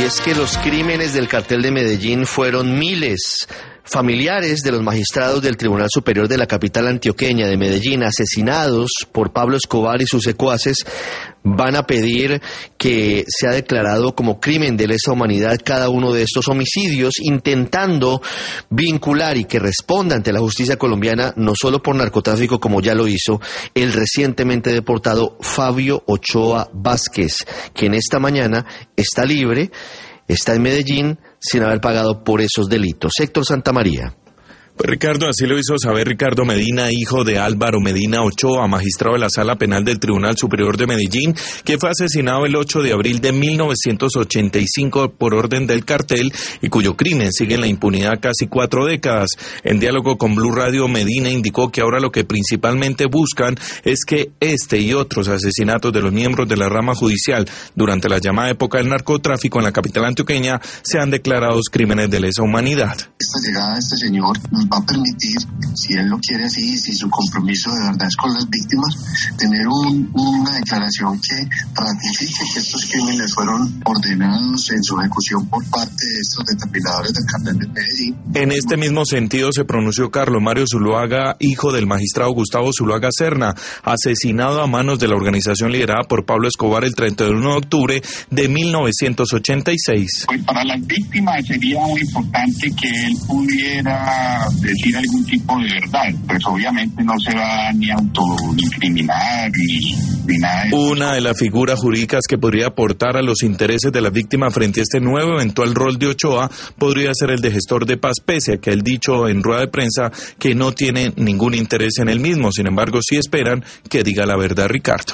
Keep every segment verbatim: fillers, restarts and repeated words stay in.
es que los crímenes del cartel de Medellín fueron miles. Familiares de los magistrados del Tribunal Superior de la capital antioqueña de Medellín, asesinados por Pablo Escobar y sus secuaces, van a pedir que sea declarado como crimen de lesa humanidad cada uno de estos homicidios, intentando vincular y que responda ante la justicia colombiana, no solo por narcotráfico como ya lo hizo el recientemente deportado Fabio Ochoa Vázquez, quien esta mañana está libre, está en Medellín sin haber pagado por esos delitos. Héctor Santamaría. Pues Ricardo, así lo hizo saber Ricardo Medina, hijo de Álvaro Medina Ochoa, magistrado de la Sala Penal del Tribunal Superior de Medellín, que fue asesinado el ocho de abril de mil novecientos ochenta y cinco por orden del cartel y cuyo crimen sigue en la impunidad casi cuatro décadas. En diálogo con Blue Radio, Medina indicó que ahora lo que principalmente buscan es que este y otros asesinatos de los miembros de la rama judicial durante la llamada época del narcotráfico en la capital antioqueña sean declarados crímenes de lesa humanidad. Esta llegada de este señor va a permitir, si él lo quiere así, si su compromiso de verdad es con las víctimas, tener un, una declaración que ratifique que estos crímenes fueron ordenados en su ejecución por parte de estos determinadores del cartel de Medellín. En este mismo sentido se pronunció Carlos Mario Zuluaga, hijo del magistrado Gustavo Zuluaga Serna, asesinado a manos de la organización liderada por Pablo Escobar el treinta y uno de octubre de mil novecientos ochenta y seis. Pues para las víctimas sería muy importante que él pudiera decir algún tipo de verdad, pues obviamente no se va ni a autoincriminar ni, ni nada de eso. Una de las figuras jurídicas que podría aportar a los intereses de las víctimas frente a este nuevo eventual rol de Ochoa podría ser el de gestor de paz, pese a que él dicho en rueda de prensa que no tiene ningún interés en el mismo. Sin embargo, sí esperan que diga la verdad, Ricardo.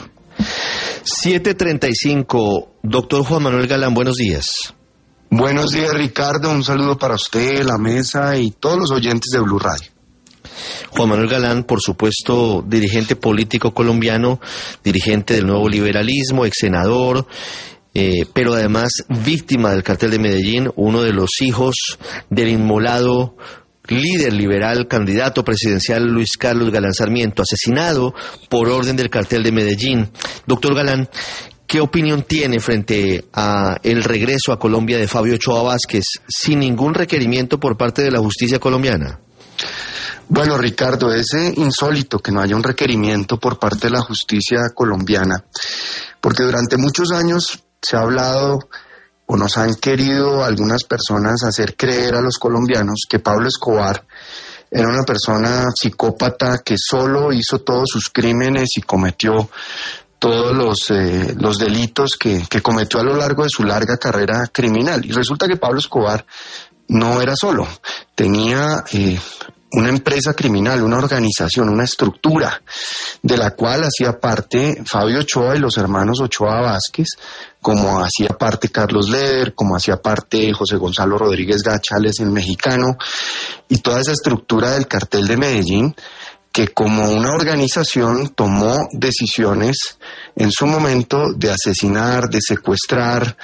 siete treinta y cinco, doctor Juan Manuel Galán, buenos días. Buenos días, Ricardo, un saludo para usted, la mesa y todos los oyentes de Blue Radio. Juan Manuel Galán, por supuesto, dirigente político colombiano, dirigente del nuevo liberalismo, ex senador, eh, pero además víctima del cartel de Medellín, uno de los hijos del inmolado líder liberal, candidato presidencial Luis Carlos Galán Sarmiento, asesinado por orden del cartel de Medellín. Doctor Galán, ¿qué opinión tiene frente a el regreso a Colombia de Fabio Ochoa Vázquez sin ningún requerimiento por parte de la justicia colombiana? Bueno, Ricardo, es insólito que no haya un requerimiento por parte de la justicia colombiana, porque durante muchos años se ha hablado o nos han querido algunas personas hacer creer a los colombianos que Pablo Escobar era una persona psicópata que solo hizo todos sus crímenes y cometió todos los, eh, los delitos que, que cometió a lo largo de su larga carrera criminal. Y resulta que Pablo Escobar no era solo, tenía eh, una empresa criminal, una organización, una estructura, de la cual hacía parte Fabio Ochoa y los hermanos Ochoa Vázquez, como hacía parte Carlos Leder, como hacía parte José Gonzalo Rodríguez Gachales, el mexicano, y toda esa estructura del cartel de Medellín, que como una organización tomó decisiones en su momento de asesinar, de secuestrar,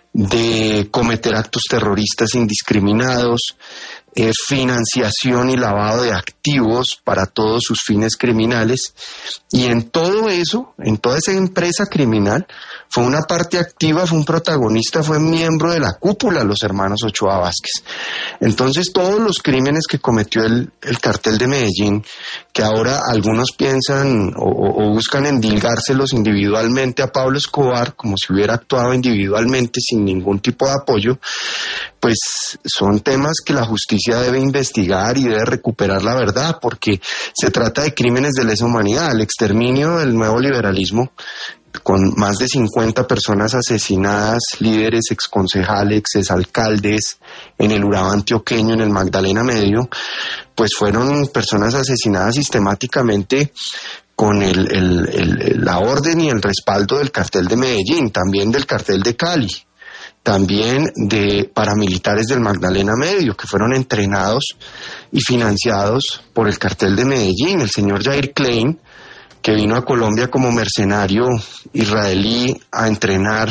de cometer actos terroristas indiscriminados, eh, financiación y lavado de activos para todos sus fines criminales. Y en todo eso, en toda esa empresa criminal, fue una parte activa, fue un protagonista, fue miembro de la cúpula, los hermanos Ochoa Vázquez. Entonces, todos los crímenes que cometió el, el cartel de Medellín, que ahora algunos piensan o, o buscan endilgárselos individualmente a Pablo Escobar, como si hubiera actuado individualmente sin ningún tipo de apoyo, pues son temas que la justicia debe investigar y debe recuperar la verdad, porque se trata de crímenes de lesa humanidad, el exterminio del nuevo liberalismo, con más de cincuenta personas asesinadas, líderes, exconcejales, exalcaldes, en el Urabá antioqueño, en el Magdalena Medio, pues fueron personas asesinadas sistemáticamente con el, el, el, la orden y el respaldo del cartel de Medellín, también del cartel de Cali, también de paramilitares del Magdalena Medio, que fueron entrenados y financiados por el cartel de Medellín. El señor Jair Klein, que vino a Colombia como mercenario israelí a entrenar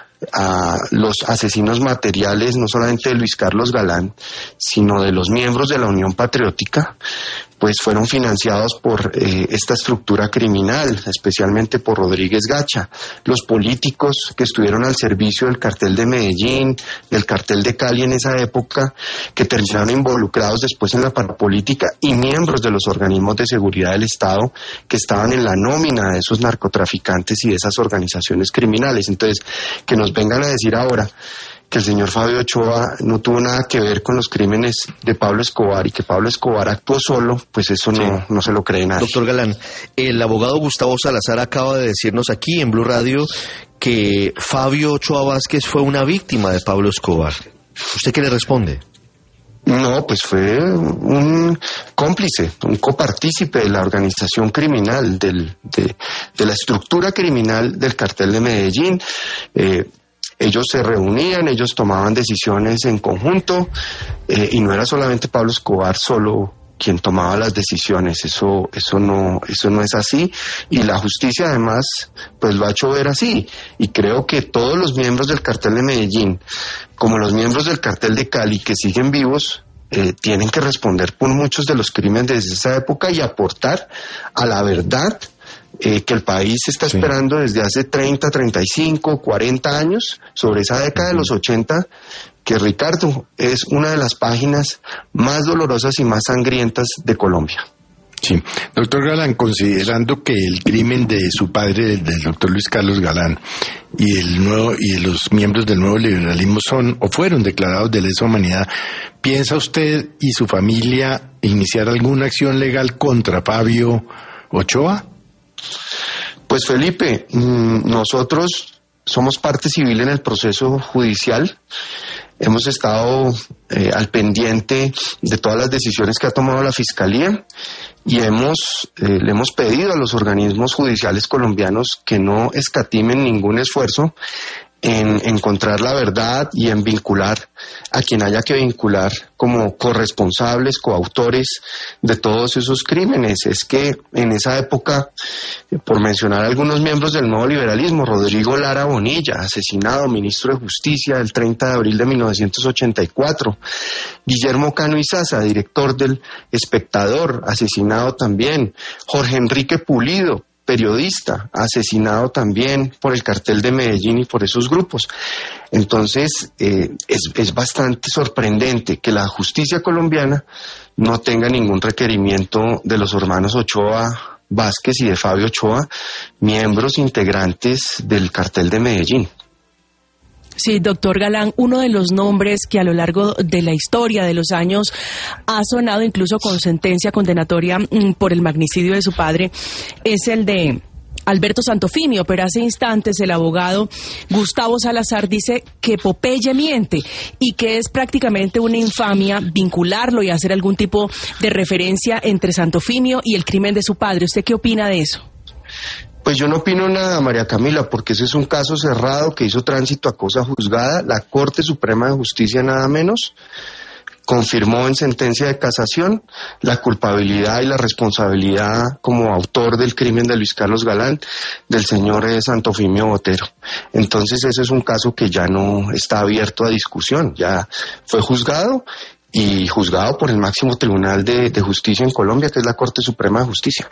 a los asesinos materiales, no solamente de Luis Carlos Galán, sino de los miembros de la Unión Patriótica, pues fueron financiados por eh, esta estructura criminal, especialmente por Rodríguez Gacha. Los políticos que estuvieron al servicio del cartel de Medellín, del cartel de Cali en esa época, que terminaron involucrados después en la parapolítica, y miembros de los organismos de seguridad del Estado que estaban en la nómina de esos narcotraficantes y de esas organizaciones criminales. Entonces, que nos vengan a decir ahora que el señor Fabio Ochoa no tuvo nada que ver con los crímenes de Pablo Escobar y que Pablo Escobar actuó solo, pues eso no, sí. no se lo cree nadie. Doctor Galán, el abogado Gustavo Salazar acaba de decirnos aquí en Blue Radio que Fabio Ochoa Vázquez fue una víctima de Pablo Escobar. ¿Usted qué le responde? No, pues fue un cómplice, un copartícipe de la organización criminal, del, de, de la estructura criminal del cartel de Medellín. Eh, ellos se reunían, ellos tomaban decisiones en conjunto, eh, y no era solamente Pablo Escobar solo quien tomaba las decisiones. Eso, eso no, eso no es así, y la justicia además pues lo ha hecho ver así, y creo que todos los miembros del cartel de Medellín, como los miembros del cartel de Cali que siguen vivos, eh, tienen que responder por muchos de los crímenes de esa época y aportar a la verdad eh, que el país está esperando sí. desde hace treinta, treinta y cinco, cuarenta años, sobre esa década de los ochenta, que Ricardo es una de las páginas más dolorosas y más sangrientas de Colombia. Sí, doctor Galán, considerando que el crimen de su padre, del doctor Luis Carlos Galán, y el nuevo y los miembros del nuevo liberalismo son o fueron declarados de lesa humanidad, ¿piensa usted y su familia iniciar alguna acción legal contra Fabio Ochoa? Pues Felipe, nosotros somos parte civil en el proceso judicial. Hemos estado eh, al pendiente de todas las decisiones que ha tomado la Fiscalía y hemos eh, le hemos pedido a los organismos judiciales colombianos que no escatimen ningún esfuerzo en encontrar la verdad y en vincular a quien haya que vincular como corresponsables, coautores de todos esos crímenes. Es que en esa época, por mencionar algunos miembros del nuevo liberalismo, Rodrigo Lara Bonilla, asesinado, ministro de Justicia el treinta de abril de mil novecientos ochenta y cuatro, Guillermo Cano Izaza, director del Espectador, asesinado también, Jorge Enrique Pulido, periodista, asesinado también por el cartel de Medellín y por esos grupos. Entonces, eh, es, es bastante sorprendente que la justicia colombiana no tenga ningún requerimiento de los hermanos Ochoa Vázquez y de Fabio Ochoa, miembros integrantes del cartel de Medellín. Sí, doctor Galán, uno de los nombres que a lo largo de la historia de los años ha sonado incluso con sentencia condenatoria mmm, por el magnicidio de su padre es el de Alberto Santofimio, pero hace instantes el abogado Gustavo Salazar dice que Popeye miente y que es prácticamente una infamia vincularlo y hacer algún tipo de referencia entre Santofimio y el crimen de su padre. ¿Usted qué opina de eso? Pues yo no opino nada, María Camila, porque ese es un caso cerrado que hizo tránsito a cosa juzgada. La Corte Suprema de Justicia, nada menos, confirmó en sentencia de casación la culpabilidad y la responsabilidad como autor del crimen de Luis Carlos Galán del señor Santofimio Botero. Entonces ese es un caso que ya no está abierto a discusión, ya fue juzgado y juzgado por el máximo tribunal de, de justicia en Colombia, que es la Corte Suprema de Justicia.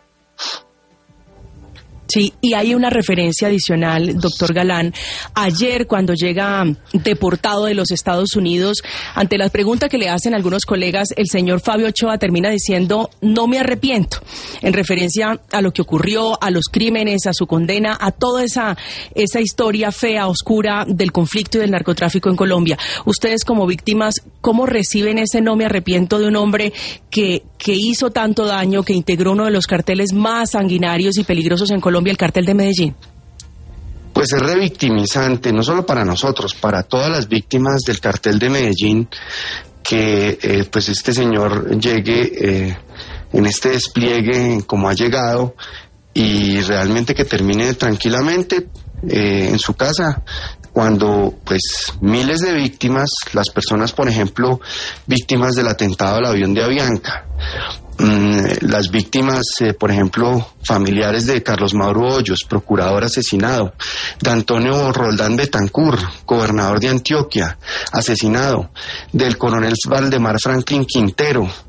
Sí, y hay una referencia adicional, doctor Galán. Ayer, cuando llega deportado de los Estados Unidos, ante la pregunta que le hacen algunos colegas, el señor Fabio Ochoa termina diciendo, no me arrepiento, en referencia a lo que ocurrió, a los crímenes, a su condena, a toda esa, esa historia fea, oscura del conflicto y del narcotráfico en Colombia. Ustedes como víctimas, ¿cómo reciben ese no me arrepiento de un hombre que, que hizo tanto daño, que integró uno de los carteles más sanguinarios y peligrosos en Colombia, el cartel de Medellín? Pues es revictimizante, no solo para nosotros, para todas las víctimas del cartel de Medellín, que eh, pues este señor llegue eh, en este despliegue como ha llegado y realmente que termine tranquilamente eh, en su casa, cuando pues miles de víctimas, las personas por ejemplo víctimas del atentado al avión de Avianca, las víctimas, eh, por ejemplo, familiares de Carlos Mauro Hoyos, procurador asesinado, de Antonio Roldán Betancur, gobernador de Antioquia, asesinado, del coronel Valdemar Franklin Quintero,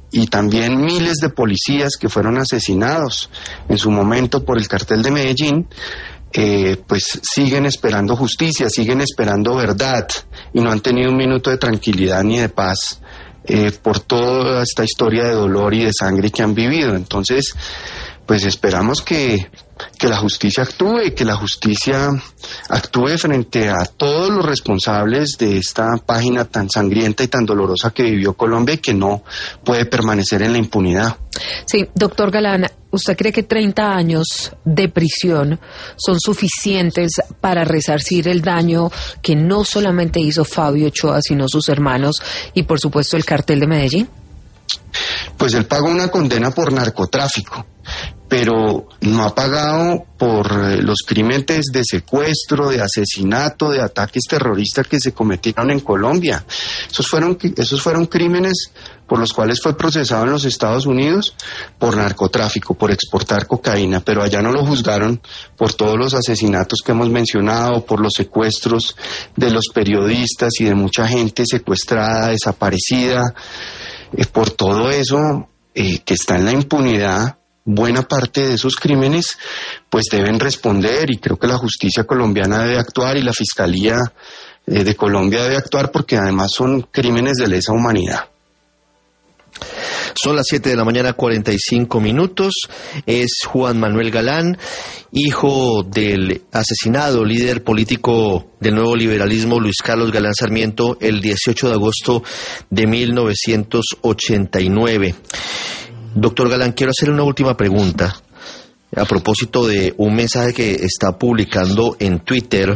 y también miles de policías que fueron asesinados en su momento por el cartel de Medellín, eh, pues siguen esperando justicia, siguen esperando verdad y no han tenido un minuto de tranquilidad ni de paz eh, por toda esta historia de dolor y de sangre que han vivido. Entonces, pues esperamos que, que la justicia actúe, que la justicia actúe frente a todos los responsables de esta página tan sangrienta y tan dolorosa que vivió Colombia y que no puede permanecer en la impunidad. Sí, doctor Galán, ¿usted cree que treinta años de prisión son suficientes para resarcir el daño que no solamente hizo Fabio Ochoa, sino sus hermanos y por supuesto el cartel de Medellín? Pues él pagó una condena por narcotráfico, pero no ha pagado por los crímenes de secuestro, de asesinato, de ataques terroristas que se cometieron en Colombia. Esos fueron, esos fueron crímenes por los cuales fue procesado en los Estados Unidos por narcotráfico, por exportar cocaína, pero allá no lo juzgaron por todos los asesinatos que hemos mencionado, por los secuestros de los periodistas y de mucha gente secuestrada, desaparecida. Eh, por todo eso eh, que está en la impunidad, buena parte de esos crímenes pues deben responder, y creo que la justicia colombiana debe actuar y la Fiscalía eh, de Colombia debe actuar, porque además son crímenes de lesa humanidad. Son las siete de la mañana, cuarenta y cinco minutos. Es Juan Manuel Galán, hijo del asesinado líder político del nuevo liberalismo, Luis Carlos Galán Sarmiento, el dieciocho de agosto de mil novecientos ochenta y nueve. Doctor Galán, quiero hacerle una última pregunta a propósito de un mensaje que está publicando en Twitter.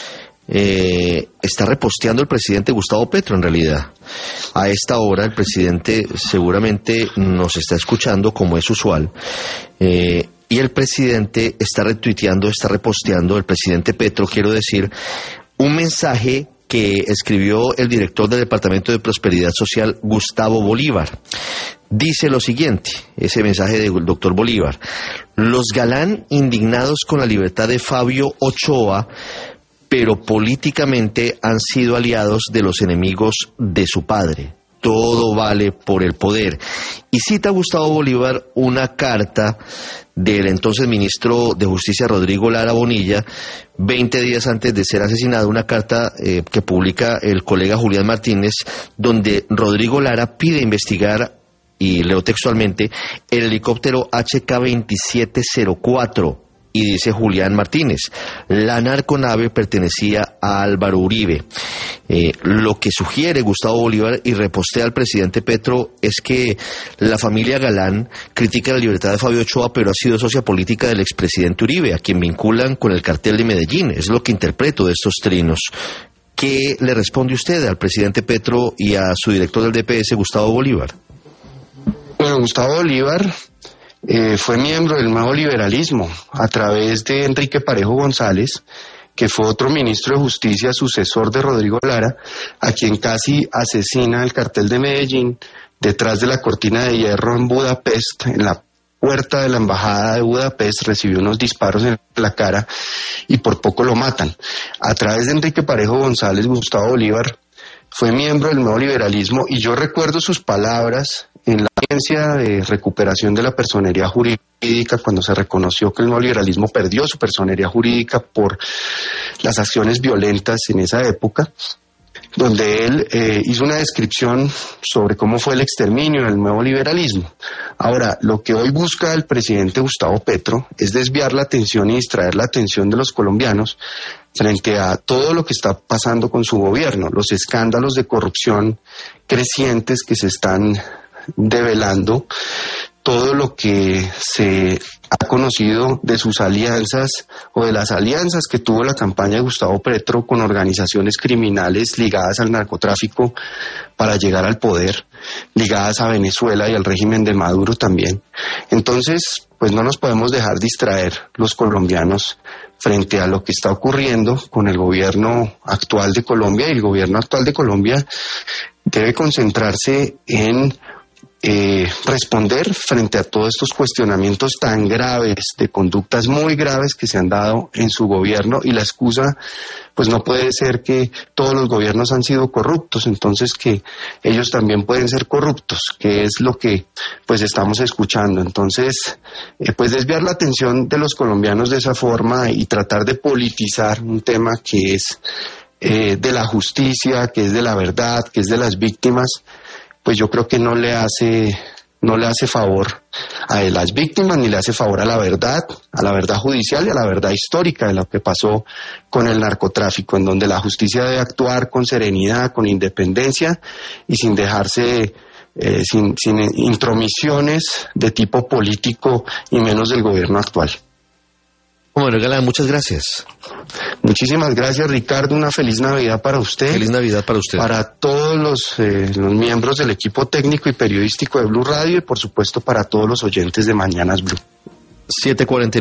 Eh, está reposteando el presidente Gustavo Petro, en realidad. A esta hora el presidente seguramente nos está escuchando, como es usual, eh, y el presidente está retuiteando, está reposteando, el presidente Petro, quiero decir, un mensaje que escribió el director del Departamento de Prosperidad Social, Gustavo Bolívar. Dice lo siguiente, ese mensaje del doctor Bolívar: los Galán, indignados con la libertad de Fabio Ochoa, pero políticamente han sido aliados de los enemigos de su padre. Todo vale por el poder. Y cita Gustavo Bolívar una carta del entonces ministro de Justicia, Rodrigo Lara Bonilla, veinte días antes de ser asesinado, una carta eh, que publica el colega Julián Martínez, donde Rodrigo Lara pide investigar, y leo textualmente, el helicóptero H K veintisiete cero cuatro. Y dice Julián Martínez, la narconave pertenecía a Álvaro Uribe. Eh, lo que sugiere Gustavo Bolívar y repostea al presidente Petro es que la familia Galán critica la libertad de Fabio Ochoa, pero ha sido socia política del expresidente Uribe, a quien vinculan con el cartel de Medellín. Es lo que interpreto de estos trinos. ¿Qué le responde usted al presidente Petro y a su director del D P S, Gustavo Bolívar? Bueno, Gustavo Bolívar Eh, fue miembro del nuevo liberalismo a través de Enrique Parejo González, que fue otro ministro de Justicia, sucesor de Rodrigo Lara, a quien casi asesina el cartel de Medellín detrás de la cortina de hierro en Budapest. En la puerta de la embajada de Budapest recibió unos disparos en la cara y por poco lo matan. A través de Enrique Parejo González, Gustavo Bolívar fue miembro del nuevo liberalismo, y yo recuerdo sus palabras en la audiencia de recuperación de la personería jurídica, cuando se reconoció que el nuevo liberalismo perdió su personería jurídica por las acciones violentas en esa época, donde él eh, hizo una descripción sobre cómo fue el exterminio del nuevo liberalismo. Ahora, lo que hoy busca el presidente Gustavo Petro es desviar la atención y distraer la atención de los colombianos frente a todo lo que está pasando con su gobierno, los escándalos de corrupción crecientes que se están develando, todo lo que se ha conocido de sus alianzas o de las alianzas que tuvo la campaña de Gustavo Petro con organizaciones criminales ligadas al narcotráfico para llegar al poder, ligadas a Venezuela y al régimen de Maduro también. Entonces, pues no nos podemos dejar distraer los colombianos frente a lo que está ocurriendo con el gobierno actual de Colombia, y el gobierno actual de Colombia debe concentrarse en eh, responder frente a todos estos cuestionamientos tan graves, de conductas muy graves que se han dado en su gobierno, y la excusa pues no puede ser que todos los gobiernos han sido corruptos, entonces que ellos también pueden ser corruptos, que es lo que pues estamos escuchando. Entonces, eh, pues desviar la atención de los colombianos de esa forma y tratar de politizar un tema que es eh, de la justicia, que es de la verdad, que es de las víctimas, pues yo creo que no le hace no le hace favor a las víctimas, ni le hace favor a la verdad, a la verdad judicial y a la verdad histórica de lo que pasó con el narcotráfico, en donde la justicia debe actuar con serenidad, con independencia y sin dejarse, eh, sin, sin intromisiones de tipo político y menos del gobierno actual. Bueno, Galán, muchas gracias. Muchísimas gracias, Ricardo. Una feliz Navidad para usted. Feliz Navidad para usted. Para todos los, eh, los miembros del equipo técnico y periodístico de Blue Radio y, por supuesto, para todos los oyentes de Mañanas Blue. siete cuarenta